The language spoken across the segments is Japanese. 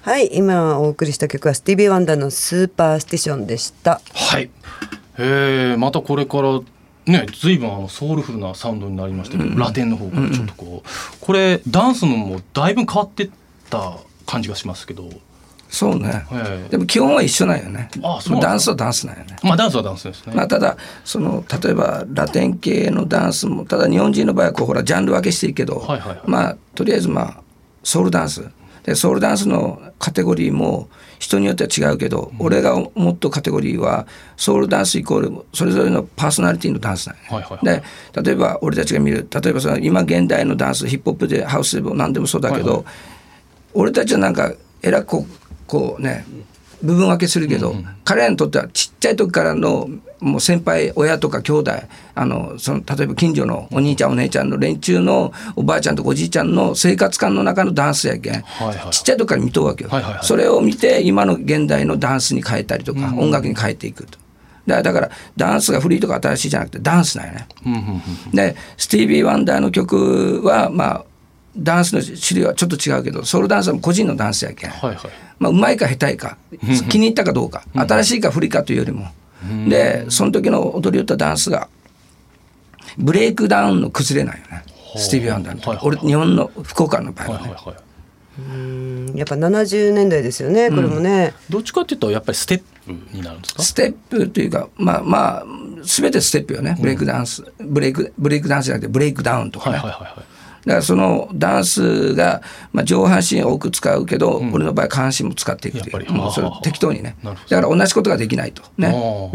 はい、今お送りした曲はスティービー・ワンダーのスーパースティションでした。 はい、またこれからね、随分ソウルフルなサウンドになりましたけど、ラテンの方からちょっとこれダンスのもだいぶ変わってった感じがしますけど。 そうね、でも基本は一緒なんよね。ダンスはダンスなんよね。 ダンスはダンスですね。 ただ例えばラテン系のダンスも、ただ日本人の場合はほらジャンル分けしていいけど、とりあえずソウルダンスで、ソウルダンスのカテゴリーも人によっては違うけど、俺が思ったカテゴリーはソウルダンスイコールそれぞれのパーソナリティのダンスなんよ、で例えば俺たちが見る、例えば今現代のダンス、ヒップホップでハウスでも何でもそうだけど、俺たちはなんかえらくこうね部分分けするけど、彼らにとってはちっちゃい時からのもう先輩親とか兄弟、例えば近所のお兄ちゃんお姉ちゃんの連中のおばあちゃんとかおじいちゃんの生活感の中のダンスやけん、ちっちゃい時から見とるわけよ、それを見て今の現代のダンスに変えたりとか、音楽に変えていくと。だからダンスが古いとか新しいじゃなくてダンスなんよね、でスティービー・ワンダーの曲はダンスの種類はちょっと違うけど、ソウルダンスは個人のダンスやけん、うまいか下手いか気に入ったかどうか、新しいか古いかというよりも、でその時の踊りよったダンスがブレイクダウンの崩れないよね、スティービー・ワンダーの時、俺日本の福岡の場合はね、 やっぱ70年代ですよね、これもね、 どっちかっていうとやっぱりステップになるんですか。 ステップというか全てステップよね、ブレイクダンス、ブレイクダンスじゃなくてブレイクダウンとかね、だからそのダンスが、上半身を多く使うけど、俺の場合下半身も使っていくという、もうそれ適当にね、だから同じことができないとね。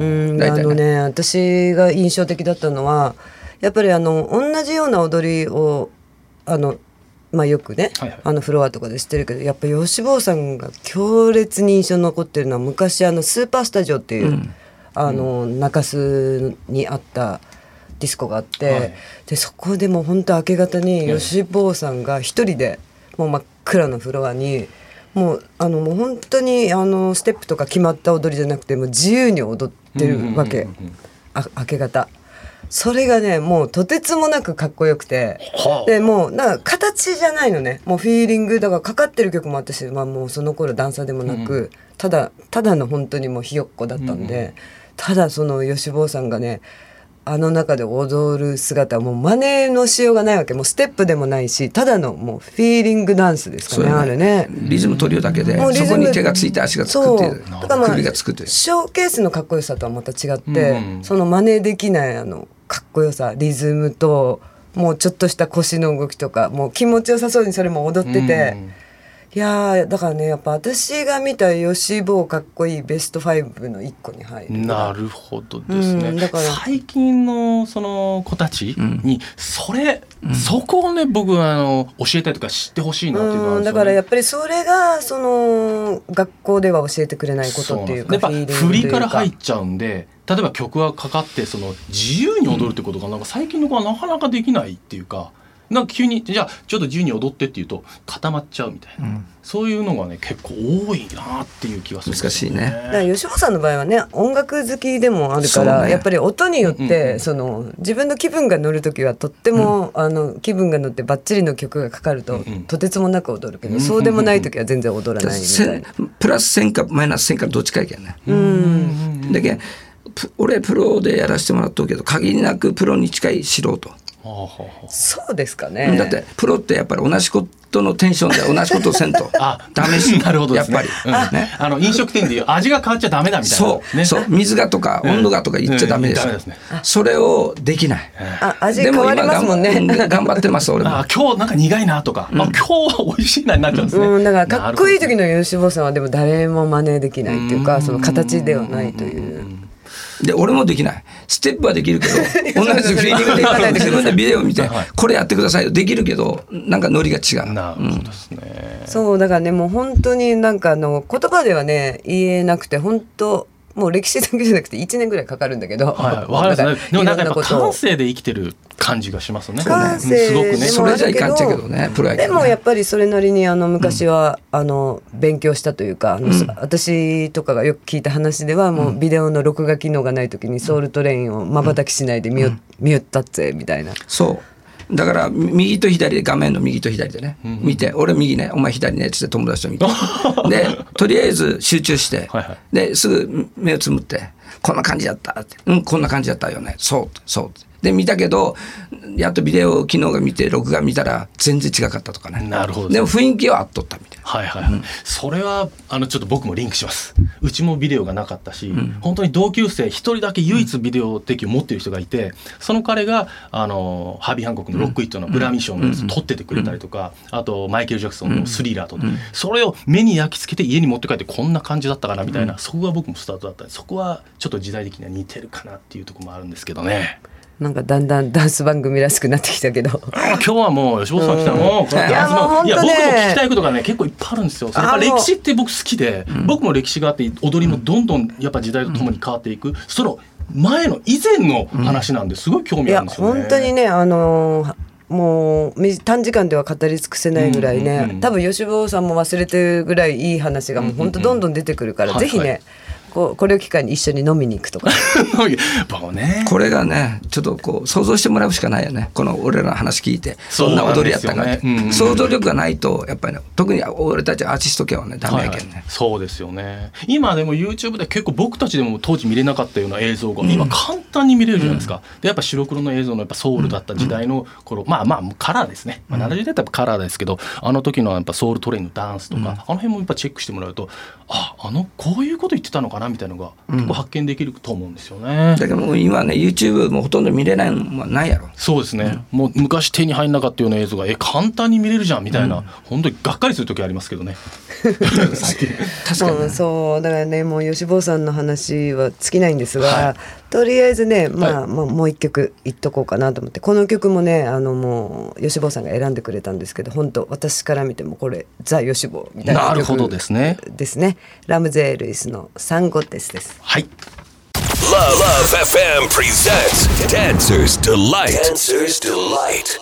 私が印象的だったのはやっぱり同じような踊りをよくね、フロアとかで知ってるけど、やっぱ吉坊さんが強烈に印象に残ってるのは、昔スーパースタジオっていう、中洲にあったディスコがあって、でそこでもう本当明け方に吉坊さんが一人でもう真っ暗のフロアにもう本当にステップとか決まった踊りじゃなくて、もう自由に踊ってるわけ、明け方。それがねもうとてつもなくかっこよくて、でもうなんか形じゃないのね、もうフィーリングだから、かかってる曲もあったし、もうその頃ダンサーでもなく、ただの本当にもうひよっこだったんで、ただその吉坊さんがね中で踊る姿はもう真似のしようがないわけ、もうステップでもないし、ただのもうフィーリングダンスですかね、あれね、 リズム取るだけで、そこに手がついて足がつくっていう、首がつくっていう、 ショーケースのかっこよさとはまた違って、その真似できないかっこよさ、リズムともうちょっとした腰の動きとか、もう気持ちよさそうにそれも踊ってて、いやだからね、やっぱ私が見た吉坊かっこいいベスト5の1個に入る。 なるほどですね、だから最近のその子たちにそこをね僕は教えたいとか知ってほしいなっていうのはあるんですよね。 だからやっぱりそれがその学校では教えてくれないことっていうか、 やっぱ振りから入っちゃうんで、例えば曲がかかって自由に踊るってことがなんか最近の子はなかなかできないっていうか、なんか急にじゃあちょっと自由に踊ってっていうと固まっちゃうみたいな、そういうのがね結構多いなっていう気がするんですよね。 難しいね。 だから吉本さんの場合はね音楽好きでもあるから、やっぱり音によって、自分の気分が乗るときはとっても、気分が乗ってバッチリの曲がかかると、とてつもなく踊るけど、そうでもないときは全然踊らないみたいな、 プラス1000かマイナス1000かどっちかやけんね。だけど俺プロでやらせてもらっとるけど、限りなくプロに近い素人。 そうですかね。 だってプロってやっぱり同じことのテンションで同じことをせんとダメしなるほどですね、 やっぱり、 飲食店でいう味が変わっちゃダメだみたいな、 そう水がとか温度がとか言っちゃダメです、それをできない。 味変わりますもんね。 頑張ってます俺も。 今日なんか苦いなとか、今日は美味しいなになっちゃうんですね、 だからかっこいい時の吉坊さんはでも誰も真似できないっていうか、その形ではないという。 で俺もできない、ステップはできるけど同じフィーリングで自分でビデオ見てこれやってくださいよできるけど、なんかノリが違う。 なるほどですね。 そうだからね、もう本当になんか言葉ではね言えなくて、本当もう歴史だけじゃなくて1年ぐらいかかるんだけど、 わかりますね。でもなんかやっぱ感性で生きてる感じがしますね。 感性すごくね。 それじゃいかんちゃけどね、プロやけどね。 でもやっぱりそれなりに昔は勉強したというか、私とかがよく聞いた話では、もうビデオの録画機能がない時にソウルトレインを瞬きしないで見よったっぜみたいな。 そうだから右と左で、画面の右と左でね、見て、俺右ね、お前左ねっつって友達と見てでとりあえず集中して、はいはい、ですぐ目をつむってこんな感じだったって、こんな感じだったよね、そうで見たけど、やっとビデオ機能が見て録画見たら全然違かったとかね。 なるほど。 でも雰囲気はあっとったみたいな。 はいはいはい。それはちょっと僕もリンクします。うちもビデオがなかったし、本当に同級生一人だけ唯一ビデオテキを持ってる人がいて、その彼がハービー・ハンコックのロックイットのグラミー賞のやつ撮っててくれたりとか、あとマイケル・ジャクソンのスリラーと、それを目に焼き付けて家に持って帰ってこんな感じだったかなみたいな、そこが僕もスタートだったんで、そこはちょっと時代的には似てるかなっていうところもあるんですけどね。 なんかだんだんダンス番組らしくなってきたけど今日はもう吉本さん来たの、いや僕も聞きたいことがね結構いっぱいあるんですよ。やっぱ歴史って僕好きで、僕も歴史があって踊りもどんどんやっぱ時代とともに変わっていく、その前の以前の話なんですごい興味あるんですよね。 いや本当にねもう短時間では語り尽くせないぐらいね、多分吉坊さんも忘れてるぐらいいい話がもう本当どんどん出てくるから、ぜひね、これを機会に一緒に飲みに行くとかこれがねちょっとこう想像してもらうしかないよね。この俺らの話聞いてそんな踊りやったかって、想像力がないとやっぱりね、特に俺たちアーティスト系はねダメやけんね、 そうですよね。今でも YouTube で結構僕たちでも当時見れなかったような映像が今簡単に見れるじゃないですか、でやっぱ白黒の映像のやっぱソウルだった時代の頃、まあカラーですね、70年代だったらカラーですけど、あの時のやっぱソウルトレインのダンスとか、あの辺もやっぱチェックしてもらうと、こういうこと言ってたのかなみたいなのが結構発見できると思うんですよね。 だけどもう今ね YouTube もほとんど見れないのはないやろ。 そうですね、もう昔手に入んなかったような映像が簡単に見れるじゃんみたいな、本当にがっかりする時ありますけどね確かに、ね、 そうだからね、もう吉坊さんの話は尽きないんですが、とりあえずね、もう一曲いっとこうかなと思って、この曲もねもう吉坊さんが選んでくれたんですけど、本当私から見てもこれザ・吉坊みたいな曲ですね。 なるほどですね。 ラムゼー・ルイスのサンゴテスです。 はい。 Love FM presents Dancer's Delight。Dancer's Delight。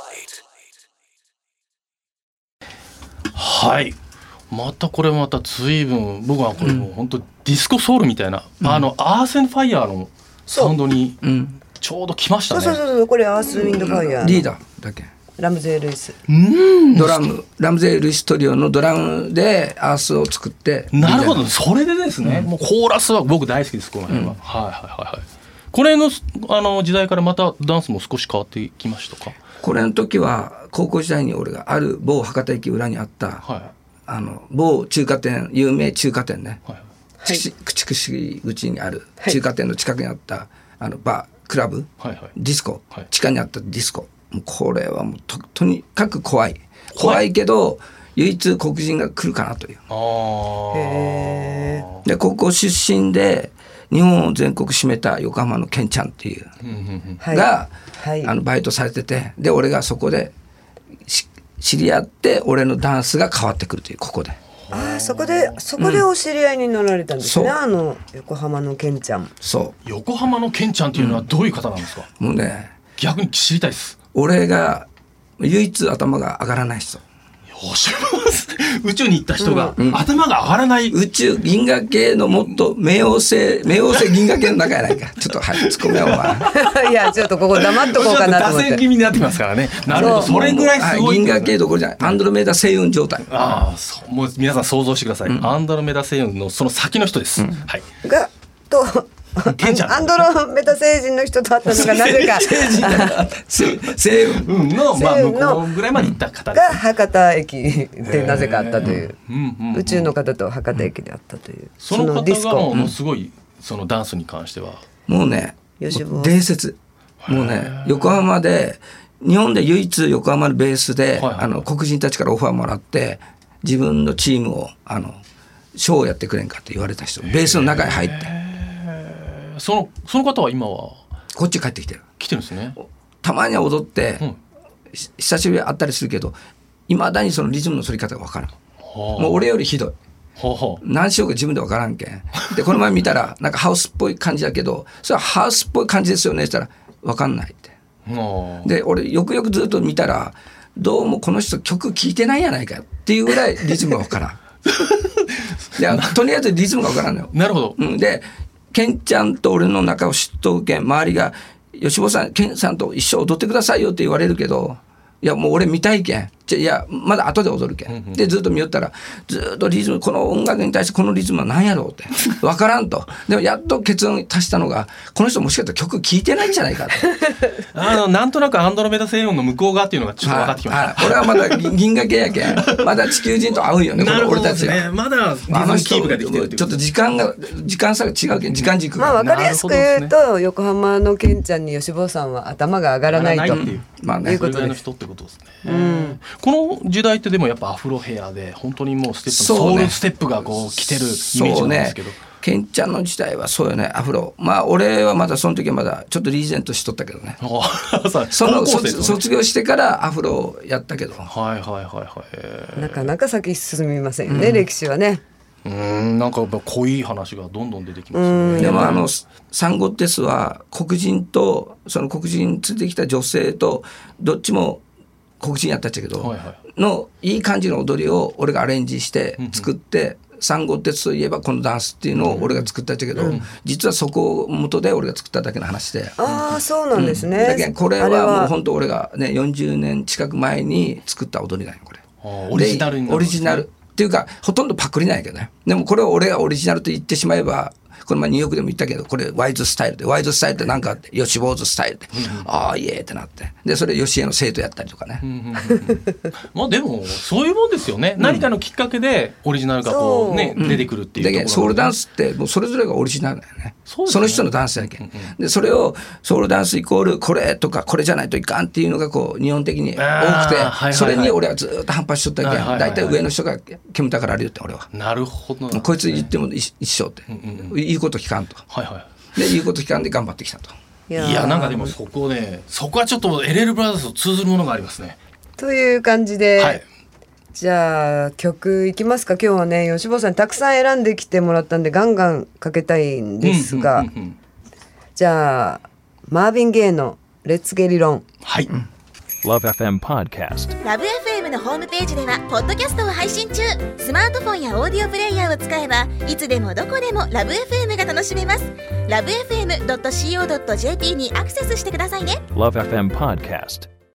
はい。また随分僕はこれもう本当ディスコソウルみたいな、アース&ファイヤーのサウンドにちょうど来ましたね。 そうこれアース・ウィンド・ファイヤーのリーダーだけラムゼー・ルイス、 ラムゼー・ルイストリオのドラムでアースを作って。 なるほど、それでですね、もうコーラスは僕大好きです。この辺は、これの時代からまたダンスも少し変わってきましたか。 これの時は高校時代に俺がある某博多駅裏にあった、某中華店、有名中華店ね、口口にある中華店の近くにあったバークラブ、ディスコ、地下にあったディスコ、もうこれはもう とにかく怖いけど唯一黒人が来るかなという。で高校出身で日本を全国占めた横浜のケンちゃんっていうがバイトされてて、で俺がそこで知り合って、俺のダンスが変わってくるという。ここでそこでお知り合いになられたんですね、横浜のケンちゃん。 そう横浜のケンちゃんっていうのはどういう方なんですか。 もうね、 逆に知りたいです。 俺が唯一頭が上がらない人。 宇宙に行った人が頭が上がらない、 宇宙銀河系のもっと冥王星銀河系の中やないか。ちょっと突っ込めよお前いやちょっとここ黙っとこうかなと思って。 打線気味になってますからね。なるほど、それぐらいすごい。 銀河系どころじゃない、アンドロメダ星雲状態。 もう皆さん想像してください、アンドロメダ星雲のその先の人です、 がとアンドロメダ星人の人と会ったのがなぜか星雲の向こうぐらいまで行った方ですが博多駅でなぜかあったという、宇宙の方と博多駅であったという、 その方がもうすごいそのダンスに関してはもうね伝説。もうね、横浜で日本で唯一横浜のベースで黒人たちからオファーもらって自分のチームをショーをやってくれんかって言われた人、ベースの中に入ってその方は今はこっち帰ってきてるんですね。 たまには踊って、久しぶりに会ったりするけどいまだにそのリズムの反り方が分からん。もう俺よりひどい。何しようか自分で分からんけん。でこの前見たらなんかハウスっぽい感じだけど、それはハウスっぽい感じですよねって言ったら分かんないって。で俺よくよくずっと見たらどうもこの人曲聴いてないんやないかっていうぐらいリズムが分からんでとりあえずリズムが分からんのよ。 なるほど。 でケンちゃんと俺の仲を知っとるけん周りが吉坊さんケンさんと一緒踊ってくださいよって言われるけどいやもう俺見たいけん、いやまだ後で踊るけんでずっと見よったら、ずっとリズム、この音楽に対してこのリズムは何やろうって分からんと。でもやっと結論に達したのが、この人もしかしたら曲聴いてないんじゃないかとなんとなくアンドロメダ星雲の向こう側っていうのがちょっと分かってきました。 俺はまだ銀河系やけんまだ地球人と合うよね。 なるほどですね。 俺たちはまだリズムキープができてるっていう。 ちょっと時間差が違うけん、時間軸が、 分かりやすく言うと、横浜のケンちゃんに吉坊さんは頭が上がらないということです。 の人ってことですね。この時代ってでもやっぱアフロヘアで本当にもうステップ、ソウルステップがこう来てるイメージなんですけど、 ケンちゃんの時代はそうよね、アフロ。俺はまだその時はまだちょっとリーゼントしとったけどねその卒業してからアフロをやったけど、 なかなか先進みませんよね、歴史はね。 なんかやっぱ濃い話がどんどん出てきますよね。 でもサンゴッテスは黒人とその黒人についてきた女性とどっちも黒人やったっちゃけど、のいい感じの踊りを俺がアレンジして作って、サンゴッテスといえばこのダンスっていうのを俺が作ったっちゃけど、実はそこを元で俺が作っただけの話で。 そうなんですね。 だけどこれはもう本当俺がね40年近く前に作った踊りなんよこれ。 オリジナルになるんですね。 オリジナルっていうかほとんどパクリなんやけどね。でもこれを俺がオリジナルと言ってしまえば、この前ニューヨークでも言ったけど、これワイズスタイルで、ワイズスタイルってなんかあって、ヨシ坊主スタイルで、イエーってなって、でそれヨシエの生徒やったりとかね。 でもそういうもんですよね。何かのきっかけでオリジナルがこうね出てくるっていうところ、 だけどソウルダンスってもうそれぞれがオリジナルだよね。その人のダンスやけん。でそれをソウルダンスイコールこれとかこれじゃないといかんっていうのがこう日本的に多くて、それに俺はずっと反発しとったけん、大体上の人が煙たからあるよって俺は。 なるほど。 こいつ言っても一緒って、言うこと聞かんと。で言うこと聞かんで頑張ってきたと。 いやなんかでもそこはちょっと LL ブラザーズと通ずるものがありますね。 という感じで、じゃあ曲いきますか。今日はね吉坊さんにたくさん選んできてもらったんでガンガンかけたいんですが、じゃあマーヴィン・ゲイのレッツゲリロン。 はい、 LoveFM Podcast。 LoveFM のホームページではポッドキャストを配信中。スマートフォンやオーディオプレイヤーを使えばいつでもどこでも LoveFM が楽しめます。 LoveFM.co.jp にアクセスしてくださいね。 LoveFM Podcast。